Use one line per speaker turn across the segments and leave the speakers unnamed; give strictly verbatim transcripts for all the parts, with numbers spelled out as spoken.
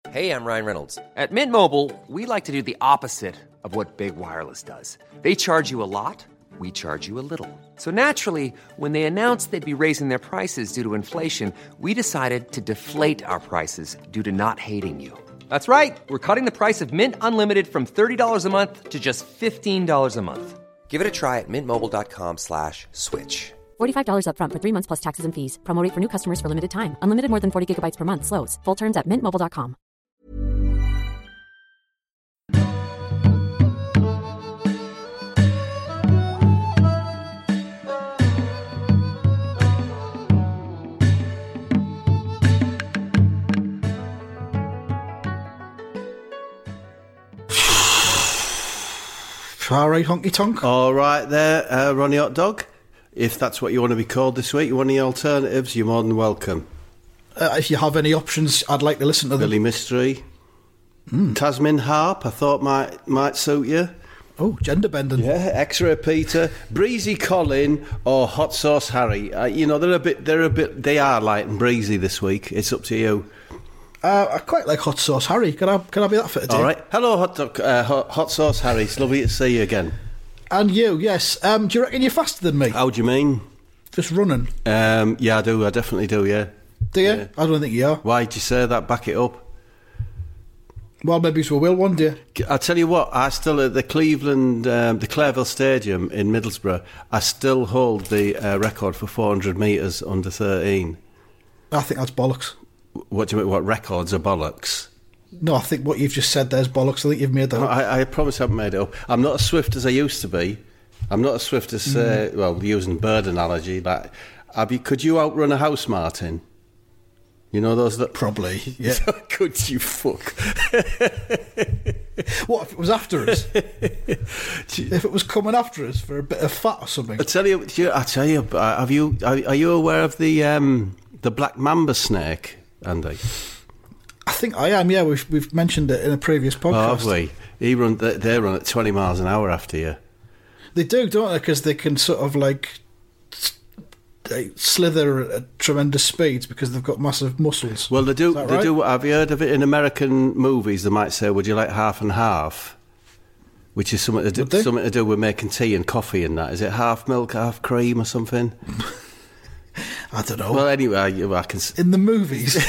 Hey, I'm Ryan Reynolds. At Mint Mobile, we like to do the opposite of what Big Wireless does. They charge you a lot, we charge you a little. So naturally, when they announced they'd be raising their prices due to inflation, we decided to deflate our prices due to not hating you. That's right. We're cutting the price of Mint Unlimited from thirty dollars a month to just fifteen dollars a month. Give it a try at mintmobile.com slash switch.
forty-five dollars up front for three months plus taxes and fees. Promo rate for new customers for limited time. Unlimited more than forty gigabytes per month. Slows full terms at mint mobile dot com.
All right, honky tonk.
All right there, uh, Ronnie Hot Dog. If that's what you want to be called this week, you want any alternatives, you're more than welcome.
Uh, if you have any options, I'd like to listen to them.
Billy Mystery. Mm. Tasmin Harp, I thought might might suit you.
Oh, gender bending.
Yeah, X-Ray Peter, Breezy Colin, or Hot Sauce Harry. Uh, you know, they're a bit, they're a bit, they are light and breezy this week. It's up to you.
Uh, I quite like Hot Sauce Harry. Can I can I be that for today?
All right. Hello, Hot, dog, uh, hot, hot Sauce Harry. It's lovely to see you again.
And you, yes. Um, do you reckon you're faster than me?
How do you mean?
Just running.
Um, yeah, I do. I definitely do, yeah.
Do you?
Yeah.
I don't think you are.
Why did you say that? Back it up.
Well, maybe we will one day.
I tell you what, I still at the Cleveland, um, the Clareville Stadium in Middlesbrough, I still hold the uh, record for four hundred metres under thirteen.
I think that's bollocks.
What do you mean? What, records are bollocks?
No, I think what you've just said there's bollocks. I think you've made that
no,
up.
I, I promise I haven't made it up. I'm not as swift as I used to be. I'm not as swift as, uh, mm. well, using bird analogy, like, have you, could you outrun a house martin? You know those that...
Probably, yeah.
Could you fuck?
What, if it was after us? If it was coming after us for a bit of fat or something?
I tell you, I tell you, have you, are, are you aware of the um, the black mamba snake, Andy?
I think I am, yeah. We've we've mentioned it in a previous podcast.
Oh, have we? He run, they run at twenty miles an hour after you.
They do, don't they? Because they can sort of like... They slither at tremendous speeds because they've got massive muscles.
Well, they do. They
right?
do. Have you heard of it in American movies? They might say, "Would you like half and half?" Which is something to do, something to do with making tea and coffee and that. Is it half milk, half cream, or something?
I don't know.
Well, anyway, I can.
In the movies.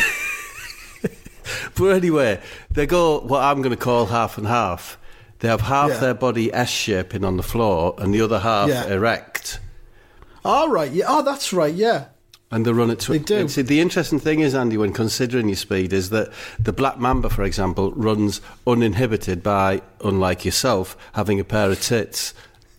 But anyway, they go what I'm going to call half and half. They have half
yeah.
their body S-shaping on the floor and the other half
yeah.
erect.
Oh, right, yeah. Oh, that's right, yeah.
And they run at... Tw-
they do.
See, the interesting thing is, Andy, when considering your speed, is that the black mamba, for example, runs uninhibited by, unlike yourself, having a pair of tits.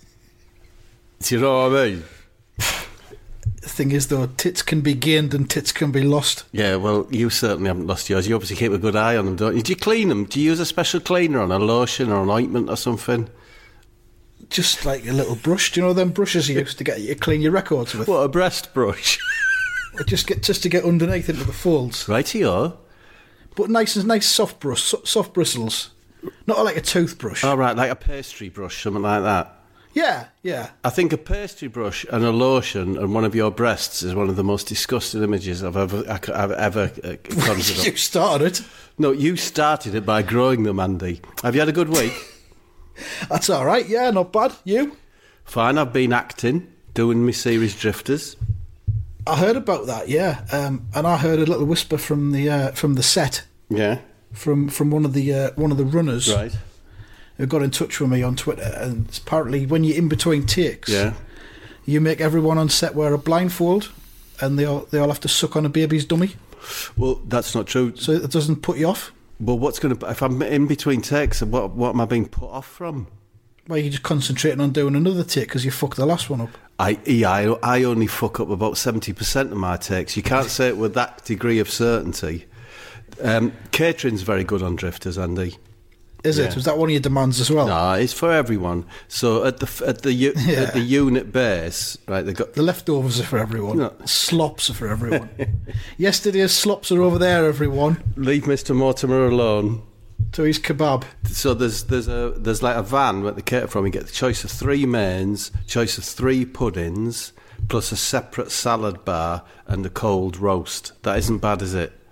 Do you know what I mean?
The thing is, though, tits can be gained and tits can be lost.
Yeah, well, you certainly haven't lost yours. You obviously keep a good eye on them, don't you? Do you clean them? Do you use a special cleaner on a lotion or an ointment or something?
Just like a little brush. Do you know them brushes you used to get you clean your records with?
What, a breast brush?
just get just to get underneath into the folds.
Righty-o.
But nice and nice soft brush, so, soft bristles. Not like a toothbrush.
Oh, right, like a pastry brush, something like that.
Yeah, yeah.
I think a pastry brush and a lotion and one of your breasts is one of the most disgusting images I've ever I've ever uh, conjured up.
You started it.
No, you started it by growing them, Andy. Have you had a good week?
That's all right, yeah, not bad. You?
Fine, I've been acting, doing my series Drifters.
I heard about that, yeah. Um, and I heard a little whisper from the uh, from the set.
Yeah.
From from one of the uh, one of the runners.
Right.
Who got in touch with me on Twitter, and apparently when you're in between takes,
yeah,
you make everyone on set wear a blindfold, and they all they all have to suck on a baby's dummy.
Well, that's not true.
So it doesn't put you off.
Well, what's going to if I'm in between takes? What what am I being put off from?
Well, you're just concentrating on doing another take because you fucked the last one up.
I yeah, I, I only fuck up about seventy percent of my takes. You can't say it with that degree of certainty. Um, catering's very good on Drifters, Andy.
Is yeah. it? Was that one of your demands as well?
No, it's for everyone. So at the at the yeah. at the unit base, right? They got
the leftovers are for everyone.
No.
Slops are for everyone. Yesterday's slops are over there, everyone.
Leave Mister Mortimer alone.
To his kebab.
So there's there's a there's like a van where they cater from. You get the choice of three mains, choice of three puddings, plus a separate salad bar and a cold roast. That isn't bad, is it?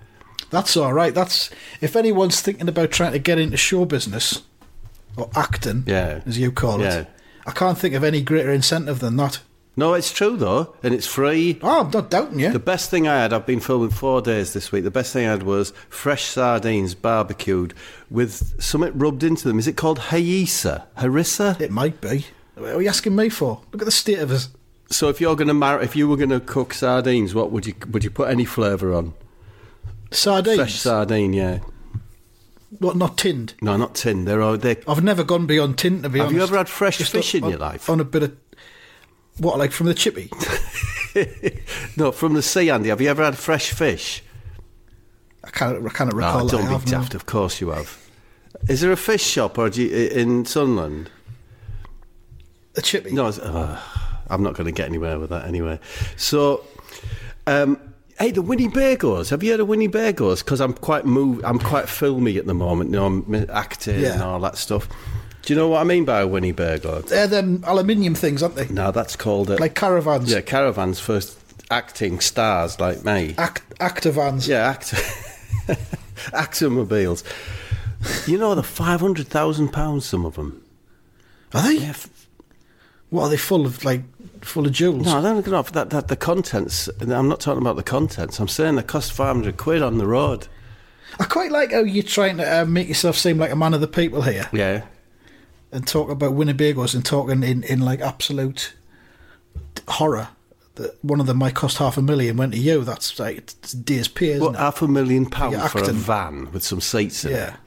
That's all right. That's if anyone's thinking about trying to get into show business or acting,
Yeah.
as you call
Yeah.
it. I can't think of any greater incentive than that.
No, it's true though, and it's free.
Oh, I'm not doubting you.
The best thing I had, I've been filming four days this week. The best thing I had was fresh sardines barbecued with something rubbed into them. Is it called harissa? Harissa?
It might be. What are you asking me for? Look at the state of us.
So if you're going to mar- if you were going to cook sardines, what would you would you put any flavour on?
Sardines.
Fresh sardine, yeah.
What? Not tinned.
No, not tin. They're all they.
I've never gone beyond tin, to be
Have
honest.
you ever had fresh
Just
fish
on,
in your life?
On a bit of what, like from the chippy?
No, from the sea, Andy. Have you ever had fresh fish?
I can't. I can't
Oh,
recall. that I
don't
have,
be
no.
daft. Of course you have. Is there a fish shop or do you, in Sunderland?
A chippy.
No, it's- uh, I'm not going to get anywhere with that anyway. So, um, hey, the Winnebagos. Have you heard of Winnebagos? Because I'm quite move. I'm quite filmy at the moment. You know, I'm acting and
Yeah.
all that stuff. Do you know what I mean by a Winnebago?
They're them aluminium things, aren't they?
No, that's called it.
Like caravans.
Yeah, caravans for acting stars like me.
Act, actor vans.
Yeah, act- actomobiles. You know, they're five hundred thousand pounds. Some of them.
Are they?
Yeah. f-
What are they full of? Like full of jewels?
No, I don't know if that, that the contents. I'm not talking about the contents. I'm saying they cost five hundred quid on the road.
I quite like how you're trying to uh, make yourself seem like a man of the people here,
Yeah.
and talk about Winnebagos and talking in, in like absolute horror. That one of them might cost half a million. Went to you. That's like it's day's pay, isn't
What,
it?
half a million pounds
You're
for a
acting.
van with some seats in it?
Yeah.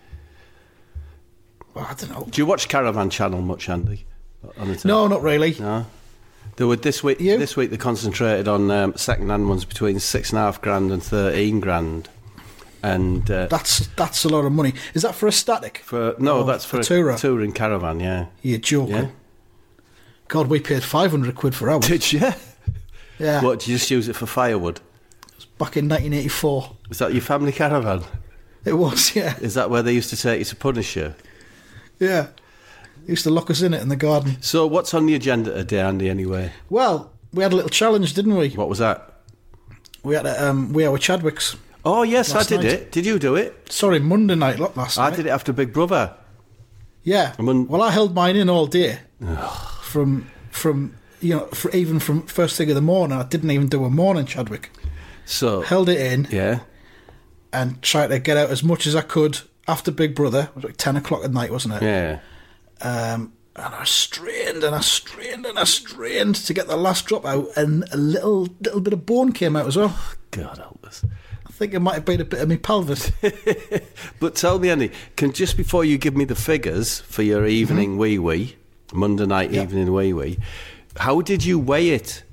Well, I don't know.
Do you watch Caravan Channel much, Andy? On the
No, not really.
No. They were this week.
You?
This week they concentrated on um, second-hand ones between six and a half grand and thirteen grand, and uh,
That's that's a lot of money. Is that for a static?
for no,
Oh,
that's for
a
a
tourer.
touring caravan. Yeah.
You're joking.
Yeah.
God, we paid five hundred quid for ours.
Did you?
Yeah.
What? Did you just use it for firewood?
Back in nineteen eighty-four.
Was that your family caravan?
It was, yeah.
Is that where they used to take you to punish you?
Yeah. They used to lock us in it in the garden.
So what's on the agenda today, Andy? Anyway,
Well, we had a little challenge, didn't we?
what was that?
We had a, um, we had our Chadwicks.
Oh yes,
Last
I did
night.
it. Did you do it?
Sorry, Monday night, not last
I
night.
did it after Big Brother.
Yeah.
I'm on-
Well, I held mine in all day. from, from you know, for, even from first thing of the morning. I didn't even do a morning Chadwick.
So
Held it in
yeah.
and tried to get out as much as I could after Big Brother. It was like ten o'clock at night, wasn't it?
Yeah.
Um, and I strained and I strained and I strained to get the last drop out, and a little little bit of bone came out as well.
God help us.
I think it might have been a bit of my pelvis.
But tell me, Andy, can just before you give me the figures for your evening wee wee, Monday night
Yeah.
evening wee wee, how did you weigh it?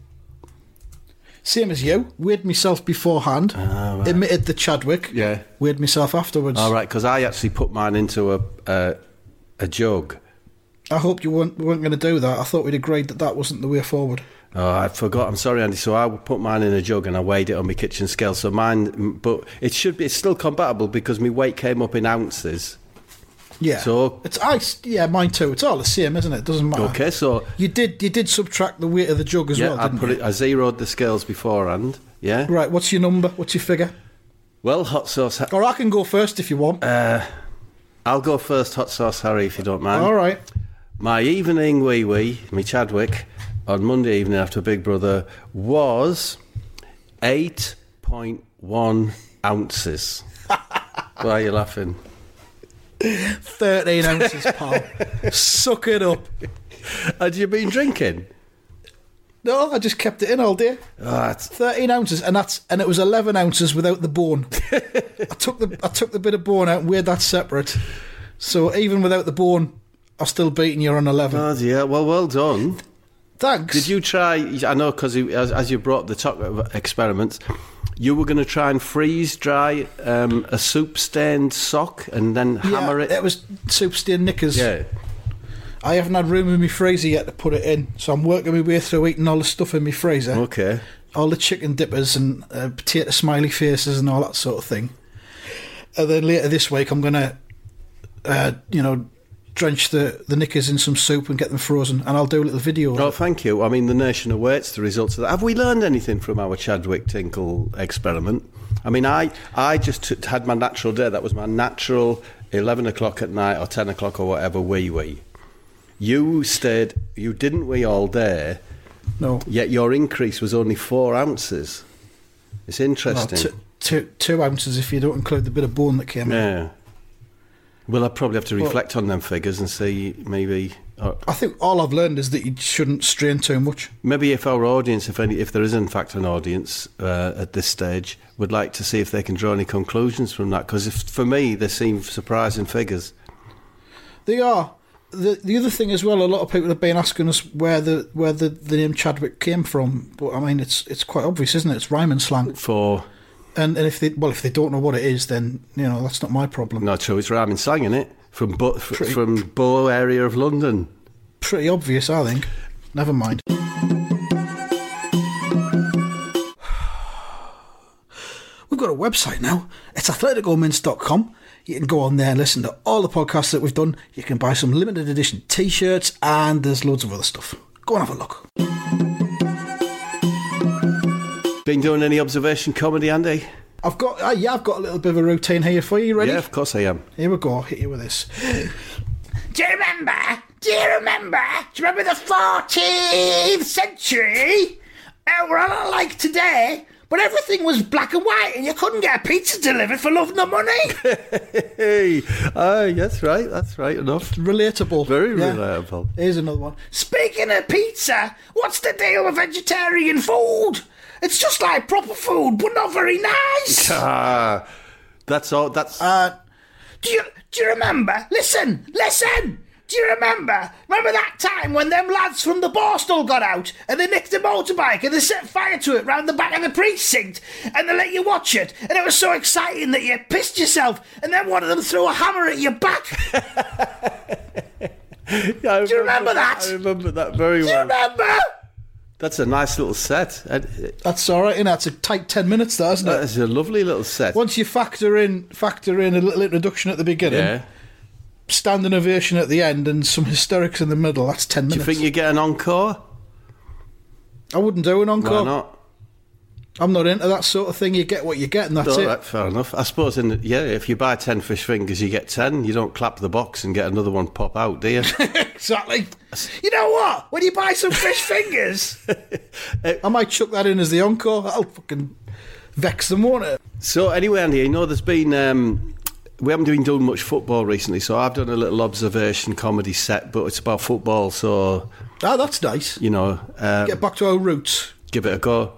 Same as you. Weighed myself beforehand.
Ah, right.
Emitted the Chadwick.
Yeah.
Weighed myself afterwards.
All right, because I actually put mine into a a, a jug.
I hoped you weren't, weren't going to do that. I thought we'd agreed that that wasn't the way forward.
Oh, I forgot. I'm sorry, Andy. So I put mine in a jug and I weighed it on my kitchen scale. So mine, but it should be. It's still compatible because my weight came up in ounces.
Yeah.
So-
it's ice. Yeah, mine too. It's all the same, isn't it? Doesn't matter.
Okay, so
You did you did subtract the weight of the jug as
yeah,
well,
I
didn't
put
you?
it. I zeroed the scales beforehand. Yeah.
Right. What's your number? What's your figure?
Well, hot sauce.
Or I can go first if you want.
Uh, I'll go first, hot sauce Harry, if you don't mind.
all right.
My evening wee wee, my Chadwick, on Monday evening after Big Brother was eight point one ounces. Why are you laughing?
Thirteen ounces, pal. Suck it up.
Had you been drinking?
No, I just kept it in all day.
Oh, that's,
Thirteen ounces, and that's and it was eleven ounces without the bone. I took the I took the bit of bone out and weighed that separate. So even without the bone, I'm still beating you on eleven.
oh dear. Well, well done.
Thanks.
Did you try? I know because as, as you brought the top experiments, you were going to try and freeze dry um, a soup stained sock and then
Yeah,
hammer it.
It was soup stained knickers.
Yeah.
I haven't had room in my freezer yet to put it in, so I'm working my way through eating all the stuff in my freezer.
Okay.
All the chicken dippers and uh, potato smiley faces and all that sort of thing. And then later this week, I'm going to, uh, you know, drench the, the knickers in some soup and get them frozen, and I'll do a little video.
Oh, thank you. I mean, the nation awaits the results of that. Have we learned anything from our Chadwick Tinkle experiment? I mean, I I just t- had my natural day. That was my natural eleven o'clock at night or ten o'clock or whatever wee wee. You stayed, you didn't wee all day.
No.
Yet your increase was only four ounces. It's interesting.
Well, t- two, two ounces if you don't include the bit of bone that came
yeah.
out.
Well, I'd probably have to reflect well, on them figures and see maybe... Uh,
I think all I've learned is that you shouldn't strain too much.
Maybe if our audience, if any, if there is in fact an audience uh, at this stage, would like to see if they can draw any conclusions from that. Because for me, they seem surprising figures.
They are. The the other thing as well, a lot of people have been asking us where the where the, the name Chadwick came from. But I mean, it's it's quite obvious, isn't it? It's rhyming slang.
For...
And, and if they well, if they don't know what it is, then you know that's not my problem.
Not true. It's rhyming slang, isn't it? From Bo-
pretty,
from Bow area of London.
Pretty obvious, I think. Never mind. We've got a website now. It's athletico mints dot com. You can go on there and listen to all the podcasts that we've done. You can buy some limited edition T-shirts, and there's loads of other stuff. Go and have a look.
Been doing any observation comedy, Andy?
I've got, uh, yeah, I've got a little bit of a routine here for you. You ready?
Yeah, of course I am.
Here we go. I'll hit you with this.
Do you remember? Do you remember? Do you remember the fourteenth century? Uh, we're a lot like today, but everything was black and white, and you couldn't get a pizza delivered for love nor money.
Hey, aye, that's right. That's right enough.
Relatable.
Very
yeah.
relatable.
Here's another one.
Speaking of pizza, what's the deal with vegetarian food? It's just like proper food, but not very nice.
Ah, that's all. That's.
Uh,
do you do you remember? Listen, listen. Do you remember? Remember that time when them lads from the Borstal got out and they nicked a motorbike and they set fire to it round the back of the precinct and they let you watch it and it was so exciting that you pissed yourself and then one of them threw a hammer at your back.
Yeah,
do you remember that?
I remember that very
well. Do you remember?
That's a nice little set.
That's all right, innit? It's a tight ten minutes, that, isn't it?
That's a lovely little set.
Once you factor in factor in a little introduction at the beginning,
yeah.
standing ovation at the end, and some hysterics in the middle, that's ten minutes.
Do you think you get an encore?
I wouldn't do an encore.
Why not?
I'm not into that sort of thing. You get what you get, and that's
all
it.
Right, fair enough. I suppose, in the, yeah, if you buy ten fish fingers, you get ten. You don't clap the box and get another one pop out, do you?
Exactly.
You know what? When you buy some fish fingers...
I might chuck that in as the encore. That'll fucking vex them, won't it?
So, anyway, Andy, you know there's been... Um, we haven't been doing much football recently, so I've done a little observation comedy set, but it's about football, so...
Ah, that's nice.
You know... Um,
Get back to our roots.
Give it a go.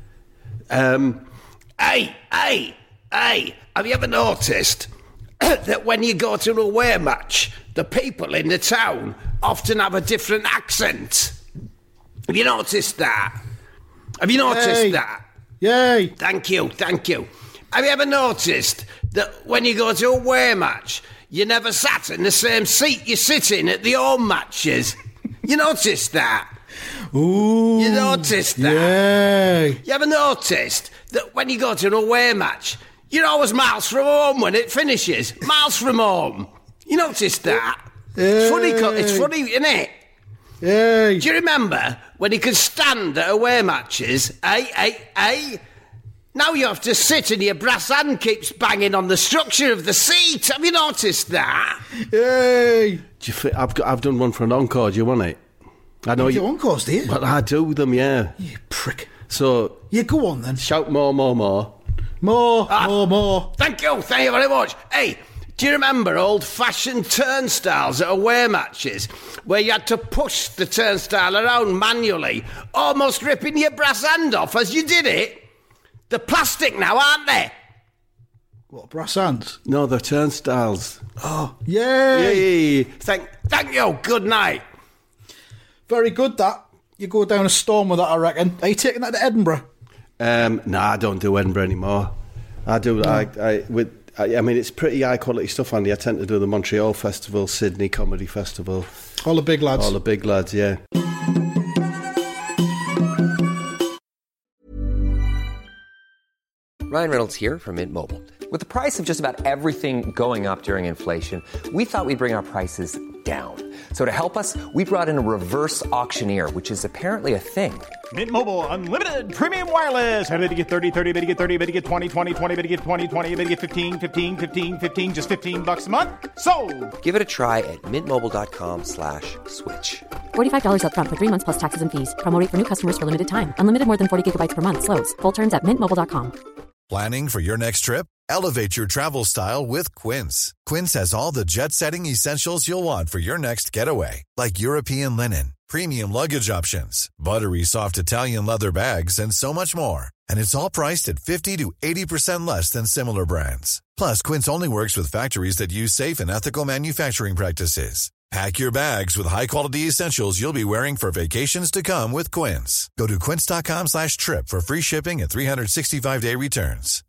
Um,
hey, hey, hey, have you ever noticed that when you go to an away match, the people in the town often have a different accent? Have you noticed that? Have you noticed
Yay.
that?
Yay.
Thank you, thank you. Have you ever noticed that when you go to a away match, you never sat in the same seat you sit in at the home matches? You noticed that?
Ooh.
You noticed that?
Yay.
You ever noticed that when you go to an away match, you're always miles from home when it finishes? Miles from home. You noticed that?
Yay.
It's funny, it's funny, isn't it?
Yay.
Do you remember when you could stand at away matches? Hey, hey, hey. Now you have to sit and your brass hand keeps banging on the structure of the seat. Have you noticed that?
Yay.
Do you think, I've, got, I've done one for an encore. Do you want it? I know
you
you.
do encores, do you?
Well, I do them, yeah.
You prick.
So.
Yeah, go on then.
Shout more, more, more.
More,
Ah,
more, more.
Thank you, thank you very much. Hey, do you remember old-fashioned turnstiles at away matches where you had to push the turnstile around manually, almost ripping your brass hand off as you did it? They're plastic now, aren't they?
What, brass hands?
No, they're turnstiles.
Oh, yay.
Yay.
Thank, thank you. Good night.
Very good, that. You go down a storm with that, I reckon. Are you taking that to Edinburgh?
Um, nah, I don't do Edinburgh anymore. I do. No. I, I with. I, I mean, it's pretty high quality stuff, Andy. I tend to do the Montreal Festival, Sydney Comedy Festival.
All the big lads.
All the big lads, yeah.
Ryan Reynolds here from Mint Mobile. With the price of just about everything going up during inflation, we thought we'd bring our prices down. So to help us, we brought in a reverse auctioneer, which is apparently a thing.
Mint Mobile Unlimited Premium Wireless. How to get thirty, thirty, how to get thirty, how to get twenty, twenty, twenty, how to get twenty, twenty, how to get fifteen, fifteen, fifteen, fifteen, just fifteen bucks a month? Sold!
Give it a try at mintmobile.com slash switch.
forty-five dollars up front for three months plus taxes and fees. Promo rate for new customers for limited time. Unlimited more than forty gigabytes per month. Slows full terms at mint mobile dot com.
Planning for your next trip? Elevate your travel style with Quince. Quince has all the jet-setting essentials you'll want for your next getaway, like European linen, premium luggage options, buttery soft Italian leather bags, and so much more. And it's all priced at fifty to eighty percent less than similar brands. Plus, Quince only works with factories that use safe and ethical manufacturing practices. Pack your bags with high-quality essentials you'll be wearing for vacations to come with Quince. Go to quince.com slash trip for free shipping and three sixty-five day returns.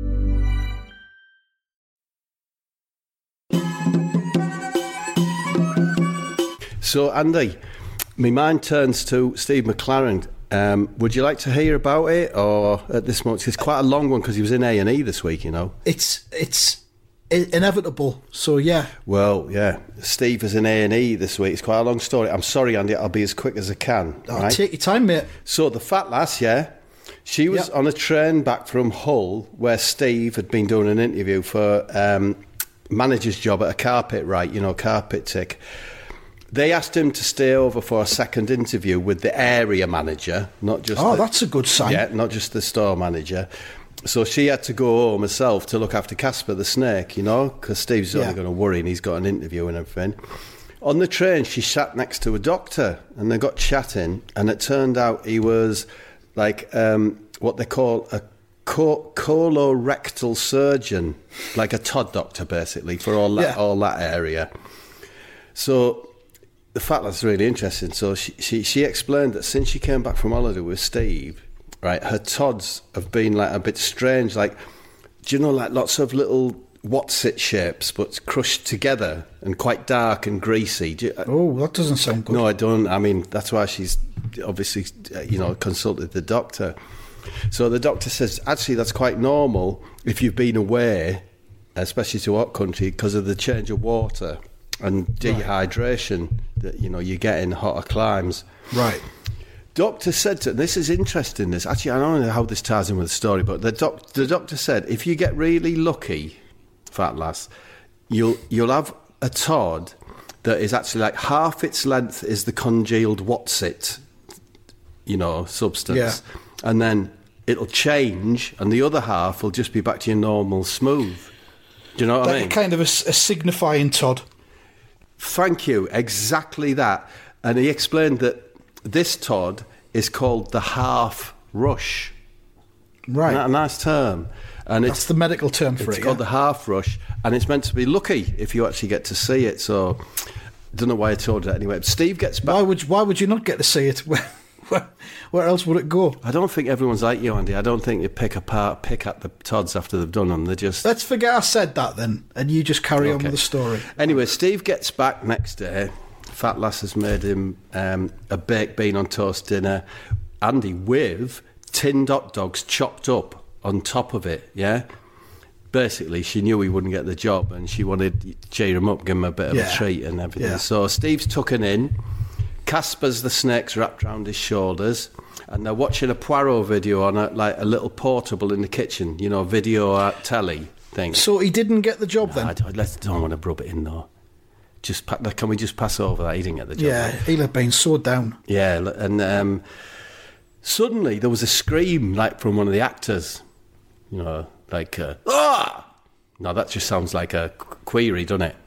So, Andy, my mind turns to Steve McClaren. Um, would you like to hear about it, or at this moment? It's quite a long one because he was in A and E this week, you know.
It's it's inevitable. So yeah.
Well, yeah. Steve is in A and E this week. It's quite a long story. I'm sorry, Andy. I'll be as quick as I can.
Oh,
right?
Take your time, mate.
So the fat lass, yeah, she was
Yep.
on a train back from Hull, where Steve had been doing an interview for um, manager's job at a carpet right, you know, carpet tick. They asked him to stay over for a second interview with the area manager, not just...
Oh,
the,
that's a good sign.
Yeah, not just the store manager. So she had to go home herself to look after Casper the snake, you know, because Steve's
Yeah.
only going to worry and he's got an interview and everything. On the train, she sat next to a doctor and they got chatting, and it turned out he was like um, what they call a co- colorectal surgeon, like a Todd doctor, basically, for all that,
Yeah.
all that area. So... the fact that's really interesting. So she, she she explained that since she came back from holiday with Steve, right, her Todds have been like a bit strange. Like, do you know, like lots of little what's-it shapes, but crushed together and quite dark and greasy. Do you,
Oh, that doesn't sound good.
no, I don't. I mean, that's why she's obviously, uh, you know, consulted the doctor. So the doctor says, actually, that's quite normal if you've been away, especially to hot country, because of the change of water and dehydration that, you know, you get in hotter climes.
Right.
Doctor said to, this is interesting, this, actually, I don't know how this ties in with the story, but the, doc, the doctor said, if you get really lucky, fat lass, you'll, you'll have a Todd that is actually like half its length is the congealed what's-it, you know, substance.
Yeah.
And then it'll change, and the other half will just be back to your normal smooth. Do you know what
Like
I mean?
a kind of a, s- a signifying Todd.
Thank you, exactly that. And he explained that this Todd is called the half rush.
Right.
A nice term. And
That's
it's
the medical term for
it's
it.
called
yeah.
the half rush, and it's meant to be lucky if you actually get to see it. So, don't know why I told you that anyway. Steve gets back.
Why would why would you not get to see it? Where, where, where else would it go?
I don't think everyone's like you, Andy. I don't think they pick apart, pick at the Todds after they've done them. They just
Let's forget I said that then, and you just carry on
Okay.
with the story.
Anyway, Steve gets back next day. Fat lass has made him um, a baked bean on toast dinner. Andy with tinned hot dogs chopped up on top of it, yeah? Basically, she knew he wouldn't get the job and she wanted to cheer him up, give him a bit of
Yeah.
a treat and everything.
Yeah.
So Steve's tucking in. Casper's the snake's wrapped round his shoulders. And they're watching a Poirot video on a, like a little portable in the kitchen, you know, video at telly thing.
So he didn't get the job
I
then?
don't, let's, don't want to rub it in though. Just pa- can we just pass over that he didn't get the job?
Yeah, he'll have been so down.
Yeah, l- and um, suddenly there was a scream like from one of the actors. You know, like uh, ah. Now that just sounds like a qu- query, doesn't it?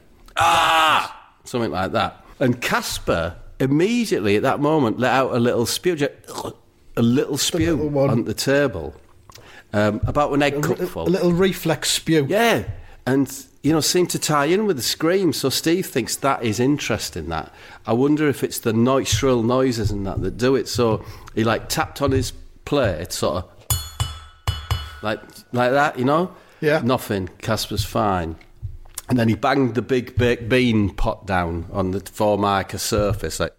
Ah, something like that. And Casper immediately at that moment let out a little spew, just, a little spew
little one.
on the table um, about an egg cup
A,
full.
a little reflex spew.
Yeah, and, you know, seemed to tie in with the scream. So Steve thinks that is interesting, that. I wonder if it's the noise, shrill noises and that that do it. So he, like, tapped on his plate, sort of, like like that, you know?
Yeah.
Nothing. Casper's fine. And then he banged the big baked bean pot down on the Formica surface, like,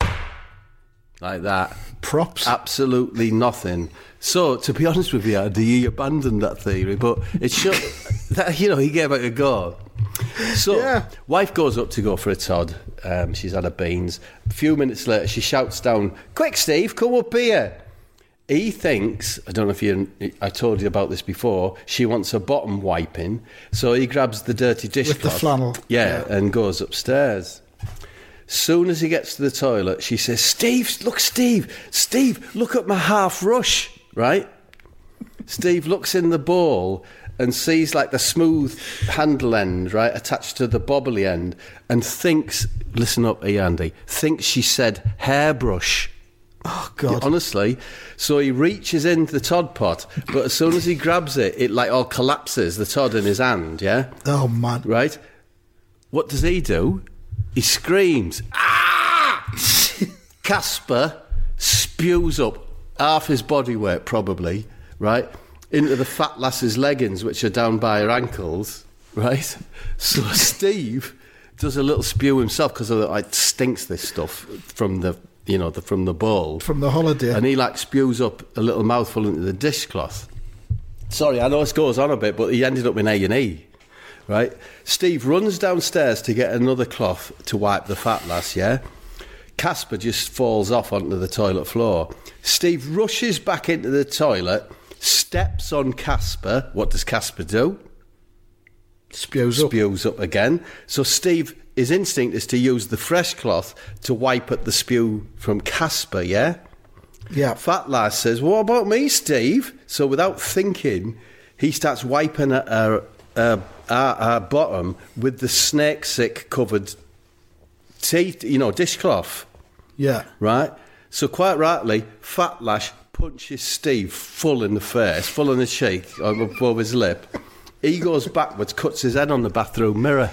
like that.
Props.
Absolutely nothing. So, to be honest with you, Andy, he abandoned that theory, but it should, that, you know, he gave it a go. So,
Yeah.
wife goes up to go for a Todd, Um, she's had her beans. A few minutes later, she shouts down, "Quick, Steve, come up here." He thinks, I don't know if you, I told you about this before, she wants her bottom wiping, so he grabs the dirty dishcloth.
With the flannel.
Yeah, yeah, and goes upstairs. Soon as he gets to the toilet, she says, "Steve, look, Steve, Steve, look at my half rush," right? Steve looks in the bowl and sees like the smooth handle end, right, attached to the bobbly end, and thinks, listen up here, Andy, thinks she said hairbrush.
Oh, God.
Yeah, honestly. So he reaches into the Todd pot, but as soon as he grabs it, it like all collapses, the Todd in his hand, yeah?
Oh, man.
Right? What does he do? He screams, "Ah!" Casper spews up half his body weight, probably, right, into the fat lass's leggings, which are down by her ankles, right? So Steve does a little spew himself because it like, stinks, this stuff, from the... you know, the, from the bowl.
From the holiday.
And he, like, spews up a little mouthful into the dishcloth. Sorry, I know this goes on a bit, but he ended up in A and E, right? Steve runs downstairs to get another cloth to wipe the fat lass, yeah? Casper just falls off onto the toilet floor. Steve rushes back into the toilet, steps on Casper. What does Casper do?
Spews up.
Spews up again. So Steve... his instinct is to use the fresh cloth to wipe at the spew from Casper, yeah?
Yeah.
Fat lass says, "What about me, Steve?" So without thinking, he starts wiping at her, her, her, her bottom with the snake-sick covered teeth, you know, dishcloth.
Yeah.
Right? So quite rightly, Fat Lash punches Steve full in the face, full in the cheek, above his lip. He goes backwards, cuts his head on the bathroom mirror.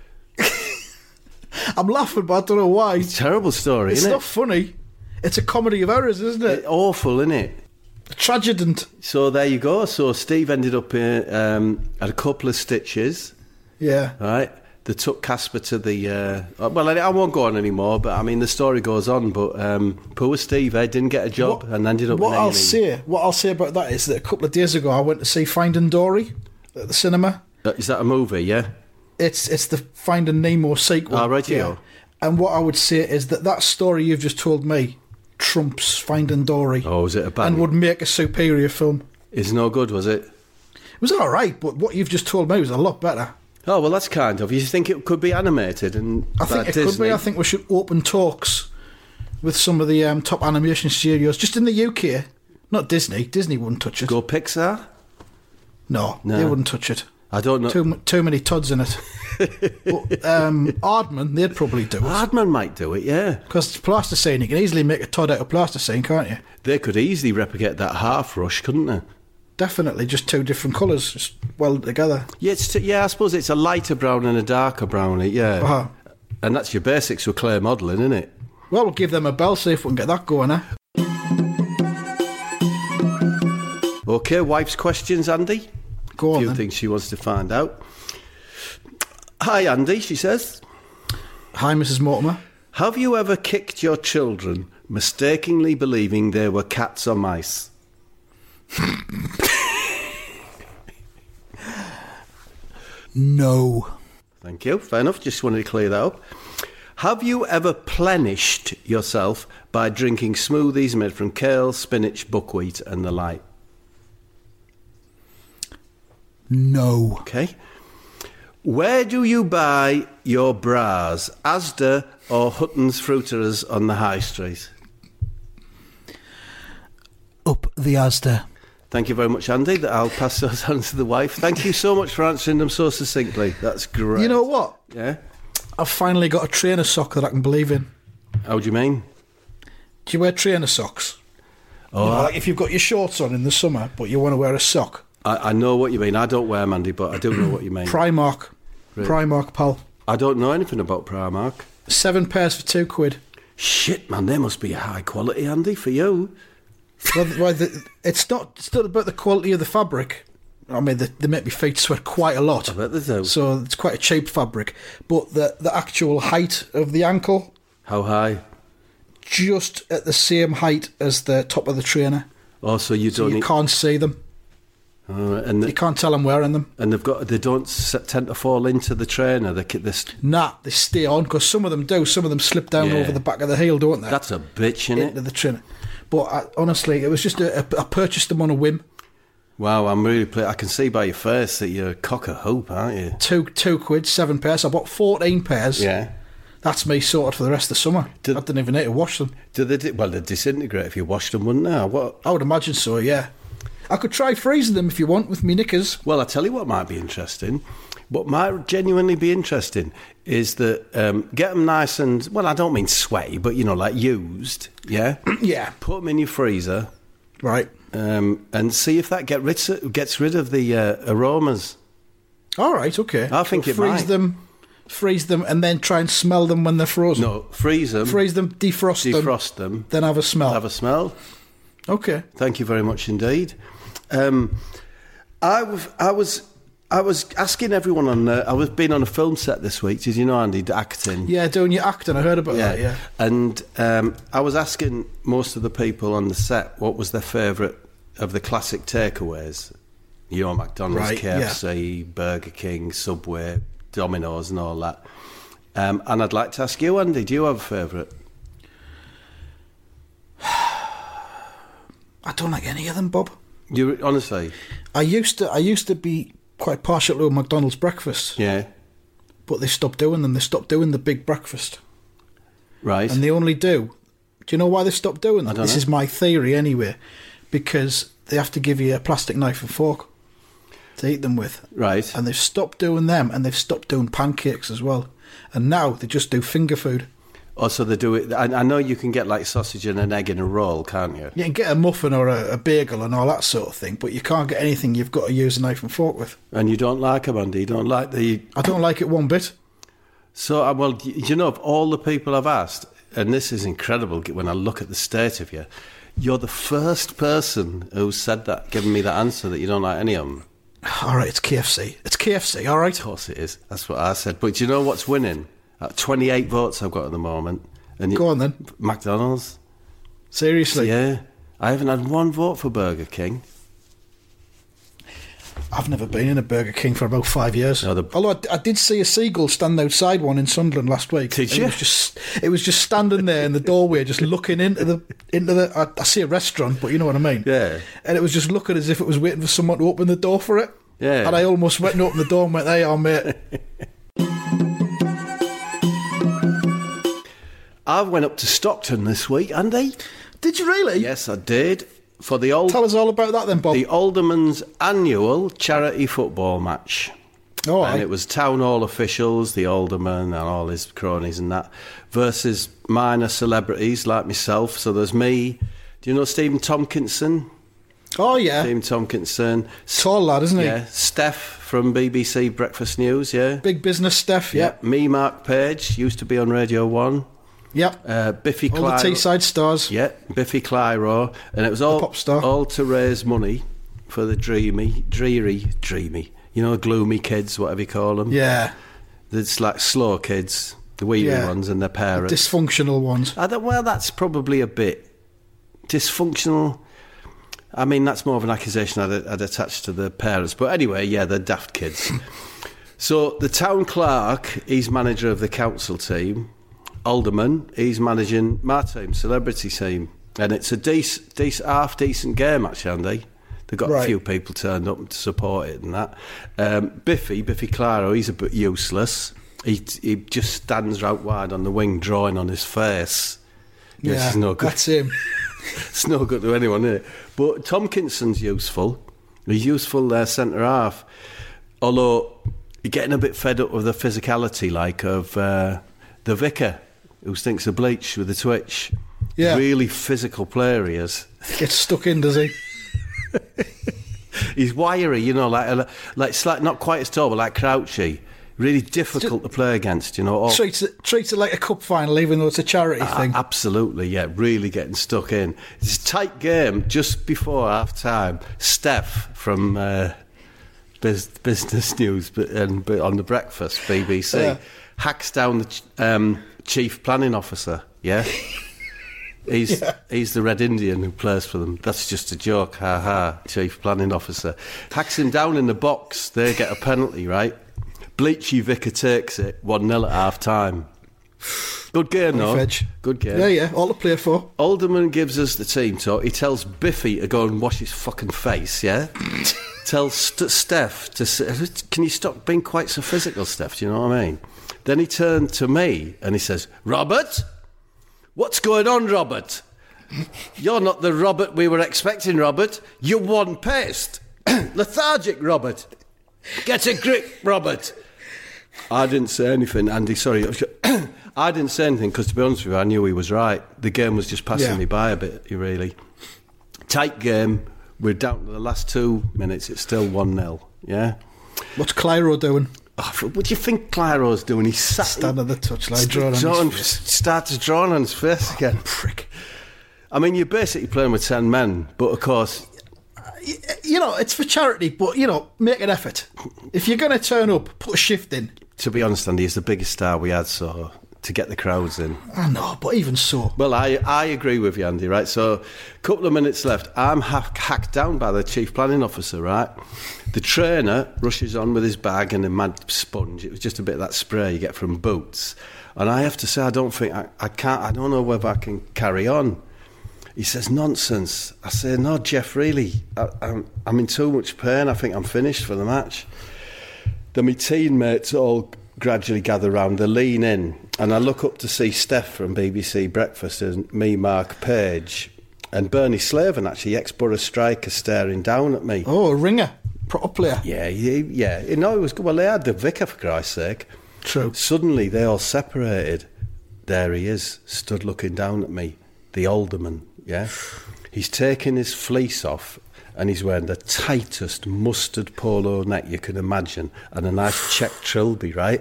I'm laughing, but I don't know why.
It's a terrible story,
It's
isn't it?
not funny. It's a comedy of errors, isn't it?
It's awful, isn't it?
A tragedent.
So there you go. So Steve ended up uh, um, at a couple of stitches.
Yeah.
Right? They took Casper to the... Uh, well, I, I won't go on anymore, but I mean, the story goes on. But um, poor Steve, eh, didn't get a job
What-
and ended up
What
in A and E.
I'll say, what I'll say about that is that a couple of days ago I went to see Finding Dory at the cinema.
Uh, Is that a movie, yeah?
It's it's the Finding Nemo sequel.
Oh, right, yeah.
And what I would say is that that story you've just told me trumps Finding Dory.
Oh, was it a bad
And
one?
would make a superior film.
It's no good, was it?
It was all right, but what you've just told me was a lot better.
Oh, well, that's kind of... You think it could be animated and
I think
like
it
Disney?
could be. I think we should open talks with some of the um, top animation studios, just in the U K. Not Disney. Disney wouldn't touch it.
Go Pixar?
No,
No.
they wouldn't touch it.
I don't know.
Too mu- too many Tods in it. But um, Aardman, they'd probably do it.
Hardman might do it, yeah.
Because it's plasticine. You can easily make a Todd out of plasticine, can't you?
They could easily replicate that half rush, couldn't they?
Definitely, just two different colours, just welded together.
Yeah, it's t- yeah, I suppose it's a lighter brown and a darker brown, yeah.
Uh-huh.
And that's your basics with clay modelling, isn't it?
Well, we'll give them a bell, see if we can get that going, eh?
Okay, wife's questions, Andy.
Go
A
on,
few
then.
things she wants to find out. Hi, Andy, she says.
Hi, Missus Mortimer.
Have you ever kicked your children, mistakenly believing they were cats or mice?
No.
Thank you. Fair enough. Just wanted to clear that up. Have you ever plenished yourself by drinking smoothies made from kale, spinach, buckwheat and the like?
No.
Okay. Where do you buy your bras? Asda or Hutton's Fruiterers on the high street?
Up the Asda.
Thank you very much, Andy. I'll pass those on to the wife. Thank you so much for answering them so succinctly. That's great.
You know what?
Yeah?
I've finally got a trainer sock that I can believe in.
How do you mean?
Do you wear trainer socks?
Oh,
You know,
I-
like if you've got your shorts on in the summer, but you want to wear a sock.
I, I know what you mean. I don't wear them, Andy, but I do know what you mean.
Primark.
Really?
Primark, pal.
I don't know anything about Primark.
Seven pairs for two quid.
Shit, man, they must be high quality, Andy, for you.
well, well, the, it's not. It's not about the quality of the fabric. I mean, they, they make me feet sweat quite a lot.
I bet they do.
So it's quite a cheap fabric. But the the actual height of the ankle,
How high?
just at the same height as the top of the trainer.
Oh, so you
So
don't
you
need...
can't see them.
Uh, and the,
You can't tell I'm wearing them.
and they've got they don't s- tend to fall into the trainer. They, this
Nah, they stay on, because some of them do. Some of them slip down
Yeah.
over the back of the heel, don't they?
that's a bitch, isn't
into
it?
the trainer. But I, honestly, it was just a, a, I purchased them on a whim.
Wow, I'm really. Ple- I can see by your face that you're a cock a hoop, aren't you?
Two two quid, seven pairs. I bought fourteen pairs.
Yeah.
That's me sorted for the rest of the summer.
Did-
I didn't even need to wash them.
Do they? Well, they disintegrate if you washed them, wouldn't they? What?
I would imagine so, yeah. I could try freezing them if you want with me knickers.
Well, I tell you what might be interesting. What might genuinely be interesting is that um, get them nice and, well, I don't mean sweaty, but, you know, like used, yeah?
Yeah.
Put them in your freezer
Right.
um, and see if that get rid, gets rid of the uh, aromas.
All right, okay.
I think it
freeze
might.
them, freeze them, and then try and smell them when they're frozen.
No, freeze them,
Freeze them, defrost, them,
defrost them,
then have a smell.
have a smell.
Okay.
Thank you very much indeed. Um, I, w- I was... I was asking everyone on. Uh, I was being on a film set this week. Did you know, Andy, acting?
Yeah, doing your acting. I heard about that. Yeah.
And um, I was asking most of the people on the set what was their favourite of the classic takeaways. You know, McDonald's,
Right,
K F C, Burger King, Subway, Domino's, and all that. Um, and I'd like to ask you, Andy, do you have a favourite?
I don't like any of them, Bob.
You honestly?
I used to. I used to be quite partial to McDonald's breakfast,
Yeah.
but they stopped doing them. They stopped doing the big breakfast,
Right.
and they only do. Do you know why they stopped doing them?
I don't
This
know.
is my theory, anyway, because they have to give you a plastic knife and fork to eat them with,
right.
and they've stopped doing them, and they've stopped doing pancakes as well, and now they just do finger food.
Also, they do it. I, I know you can get like sausage and an egg in a roll, can't you?
You can get a muffin or a, a bagel and all that sort of thing, but you can't get anything you've got to use a knife and fork with.
And you don't like them, Andy. You don't like the.
I don't like it one bit.
So, uh, well, y- you know, of all the people I've asked, and this is incredible when I look at the state of you, you're the first person who said that, given me that answer that you don't like any of them.
All right, it's K F C. It's K F C, all right?
Of course it is. That's what I said. But do you know what's winning? Uh, twenty-eight votes I've got at the moment. And
Go
you-
on then.
McDonald's.
Seriously.
Yeah. I haven't had one vote for Burger King.
I've never been in a Burger King for about five years.
No, the-
Although I, I did see a seagull stand outside one in Sunderland last week.
Did
And
you?
It was just, it was just standing there in the doorway, just looking into the into the. I, I see a restaurant, but you know what I mean.
Yeah.
And it was just looking as if it was waiting for someone to open the door for it.
Yeah.
And I almost went and opened the door and went, "Hey, on mate."
I went up to Stockton this week, Andy.
Did you really?
Yes, I did. For the old
Tell us all about that then, Bob.
the Alderman's annual charity football match.
Oh,
and
aye.
it was town hall officials, the alderman and all his cronies and that, versus minor celebrities like myself. So there's me. Do you know Stephen Tompkinson?
Oh yeah,
Stephen Tompkinson.
tall lad, isn't he?
Yeah. Steph from B B C Breakfast News, yeah.
Big business Steph.
Yeah.
Yep.
Me, Mark Page, used to be on Radio one.
Yep.
Uh, Biffy
All the
Clyro.
Teesside stars.
Yeah, Biffy Clyro. And it was all,
pop star.
all to raise money for the dreamy, dreary, dreamy, you know, gloomy kids, whatever you call them.
Yeah.
It's like slow kids, the weedy
Yeah.
ones and their parents.
Dysfunctional ones.
I don't, well, that's probably a bit dysfunctional. I mean, that's more of an accusation I'd, I'd attach to the parents. But anyway, yeah, they're daft kids. So the town clerk, he's manager of the council team. Alderman, he's managing my team, celebrity team. And it's a decent, decent half decent game, actually, Andy. They've got
Right.
a few people turned up to support it and that. Um, Biffy, Biffy Claro, he's a bit useless. He he just stands out wide on the wing, drawing on his face. Yes,
Yeah,
it's no good.
that's him.
It's no good to anyone, is it? But Tompkinson's useful. He's useful there, centre half. Although you're getting a bit fed up with the physicality, like of uh, the vicar, who stinks of bleach with the twitch.
Yeah.
Really physical player he is.
Gets stuck in, does he?
He's wiry, you know, like like slight, not quite as tall, but like Crouchy. Really difficult to play against, you know. All,
Treats it, treats it like a cup final, even though it's a charity
A-
thing.
Absolutely, yeah, really getting stuck in. It's a tight game just before half time. Steph from uh, Biz- Business News but- and but on the breakfast, B B C,
Yeah.
hacks down the ch- um, chief planning officer, yeah? He's
Yeah.
he's the Red Indian who plays for them. That's just a joke, ha ha, Chief Planning Officer. Hacks him down in the box, they get a penalty, right? Bleachy Vicar takes it, one nil at half-time. Good game, though.
Edge.
Good game.
Yeah, yeah, all to play for.
Alderman gives us the team talk. He tells Biffy to go and wash his fucking face, yeah? Tells St- Steph to... s- Can you stop being quite so physical, Steph? Do you know what I mean? Then he turned to me and he says, Robert? What's going on, Robert? You're not the Robert we were expecting, Robert. You're one-paced. Lethargic, Robert. Get a grip, Robert. I didn't say anything, Andy, sorry. I didn't say anything because, to be honest with you, I knew he was right. The game was just passing
Yeah.
me by a bit, really. Tight game. We're down to the last two minutes. It's still one nil, yeah?
What's Clyro doing?
Oh, what do you think Clyro's doing? He's sat...
Stand on the touchline,
st-
drawing on
drawing-
his face.
Starts drawing on his face again.
Prick.
I mean, you're basically playing with ten men, but of course...
You know, it's for charity, but, you know, make an effort. If you're going to turn up, put a shift in.
To be honest, Andy, he's the biggest star we had, so to get the crowds in.
I know, but even so.
Well, I I agree with you, Andy, right? So, a couple of minutes left. I'm hack- hacked down by the Chief Planning Officer, right? The trainer rushes on with his bag and a mad sponge. It was just a bit of that spray you get from Boots. And I have to say, I don't think, I, I can't, I don't know whether I can carry on. He says, nonsense. I say, no, Jeff, really, I, I'm, I'm in too much pain. I think I'm finished for the match. Then my teammates all gradually gather round. They lean in, and I look up to see Steph from B B C Breakfast and me, Mark Page, and Bernie Slaven, actually, ex-Borough striker, staring down at me.
Oh, a ringer. Proper player.
Yeah, yeah, yeah. You know, it was good. Well, they had the vicar, for Christ's sake.
True.
Suddenly, they all separated. There he is, stood looking down at me, the alderman, yeah? He's taken his fleece off and he's wearing the tightest mustard polo neck you can imagine and a nice check trilby, right?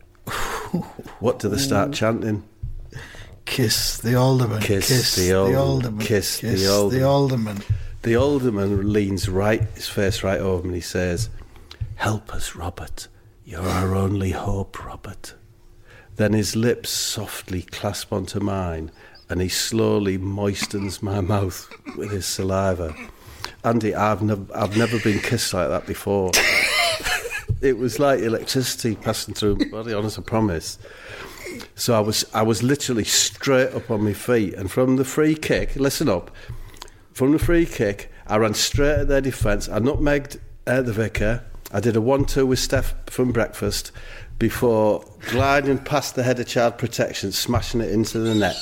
What do they start chanting?
Kiss the alderman.
Kiss
Kiss,
the
the,
alderman.
alderman.
Kiss the
the
alderman.
alderman.
The alderman leans right, his face right over me, and he says, help us, Robert. You're our only hope, Robert. Then his lips softly clasp onto mine, and he slowly moistens my mouth with his saliva. Andy, I've, nev- I've never been kissed like that before. It was like electricity passing through my body, honest, I promise. So I was, I was literally straight up on my feet, and from the free kick, listen up, from the free kick, I ran straight at their defence. I nutmegged uh, the vicar. I did a one-two with Steph from Breakfast before gliding past the head of child protection, smashing it into the net.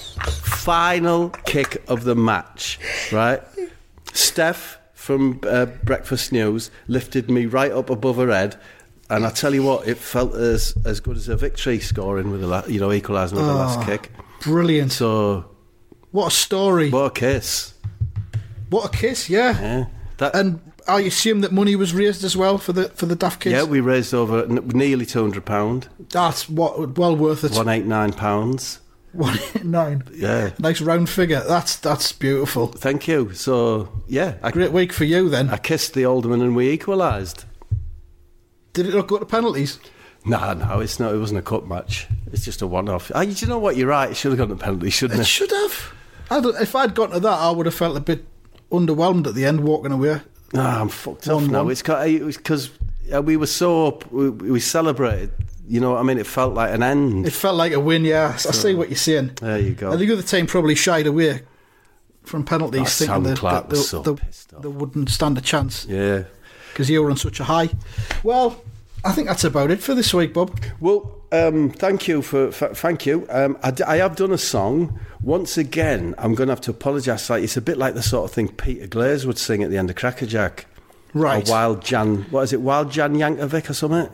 Final kick of the match, right? Steph from uh, Breakfast News lifted me right up above her head, and I tell you what, it felt as as good as a victory scoring with the la- you know equalising with the last kick.
Brilliant.
So
What a story.
what a kiss!
What a kiss, yeah.
Yeah, that.
And I assume that money was raised as well for the for the daft kids.
Yeah, we raised over n- nearly two hundred pound,
That's what well worth it.
one eight nine pounds.
One nine.
Yeah,
Nice round figure. That's that's beautiful.
thank you. So yeah, I,
Great week for you then.
I kissed the alderman and we equalised.
Did it not go to penalties?
No, no, it's not. It wasn't a cup match. It's just a one-off. Oh, you know what? You're right. It should have gone to penalty, shouldn't
It
it?
should have. I don't, if I'd gotten to that, I would have felt a bit underwhelmed at the end, walking away.
No, I'm fucked off
One,
now.
one.
It's because we were so up, we, we celebrated. You know what I mean? It felt like an end.
It felt like a win, yeah. I see what you're saying.
There you go.
And the other team probably shied away from penalties,
Oh,
thinking
Sam
that,
Clark
that,
was so
they,
pissed off.
they wouldn't stand a chance
Yeah.
because you were on such a high. Well, I think that's about it for this week, Bob.
Well, um, thank you for, for thank you. Um, I, d- I have done a song. Once again, I'm going to have to apologise. Like, it's a bit like the sort of thing Peter Glaze would sing at the end of Crackerjack.
Right.
Or Wild Jan, what is it, Wild Jan Yankovic or something?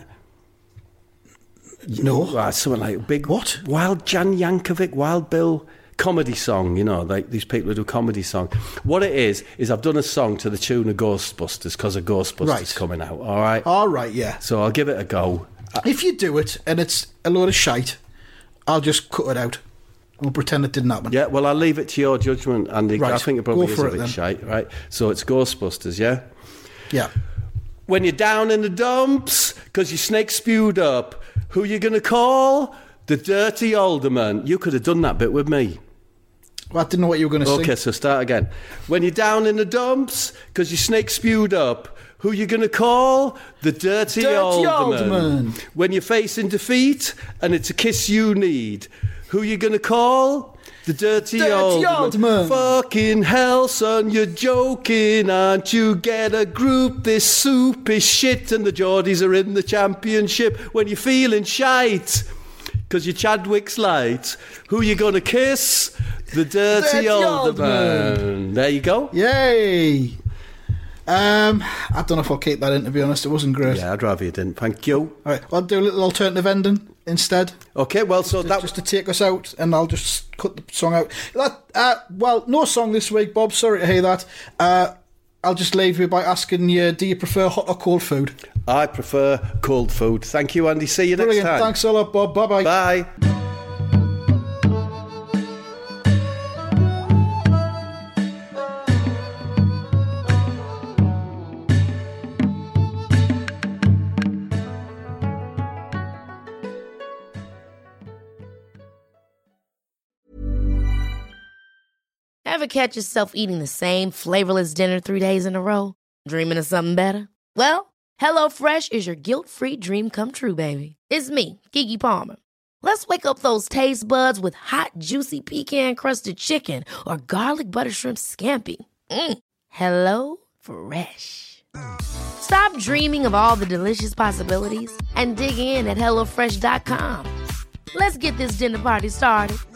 No.
Right, something like big...
What?
Wild Jan Yankovic, Wild Bill... Comedy song, you know, like these people who do comedy song. What it is, is I've done a song to the tune of Ghostbusters because of Ghostbusters
Right.
coming out, all right?
All right, yeah.
So I'll give it a go.
If you do it and it's a load of shite, I'll just cut it out. We'll pretend it didn't happen.
Yeah, well, I'll leave it to your judgment, Andy.
Right,
I think it probably
go
is
for
a
it
bit
then.
shite, right? So it's Ghostbusters, yeah?
Yeah.
When you're down in the dumps because your snake spewed up, who you going to call? The dirty alderman. You could have done that bit with me.
Well, I didn't know what you were going to say.
Okay, so start again. When you're down in the dumps because your snake spewed up, who you going to call? The dirty,
Dirty
alderman.
alderman.
When you're facing defeat and it's a kiss you need, who you going to call? The dirty,
Dirty
alderman.
alderman.
Fucking hell, son, you're joking, aren't you? Get a group, this soup is shit and the Geordies are in the championship. When you're feeling shite because you're Chadwick's light, who you going to kiss? The dirty,
Dirty
alderman.
alderman.
There you go.
Yay! Um, I don't know if I'll keep that in, to be honest. It wasn't great.
Yeah, I'd rather you didn't. Thank you.
All right, I'll do a little alternative ending instead.
Okay, well, so
Just,
that
just to take us out, and I'll just cut the song out. That, uh, well, no song this week, Bob. Sorry to hear that. Uh, I'll just leave you by asking you, do you prefer hot or cold food?
I prefer cold food. Thank you, Andy. See you next
Brilliant.
time.
Thanks a lot, Bob. Bye-bye.
Bye.
Ever catch yourself eating the same flavorless dinner three days in a row? Dreaming of something better? Well, HelloFresh is your guilt-free dream come true, baby. It's me, Keke Palmer. Let's wake up those taste buds with hot, juicy pecan-crusted chicken or garlic butter shrimp scampi. Mm. Hello Fresh. Stop dreaming of all the delicious possibilities and dig in at hello fresh dot com. Let's get this dinner party started.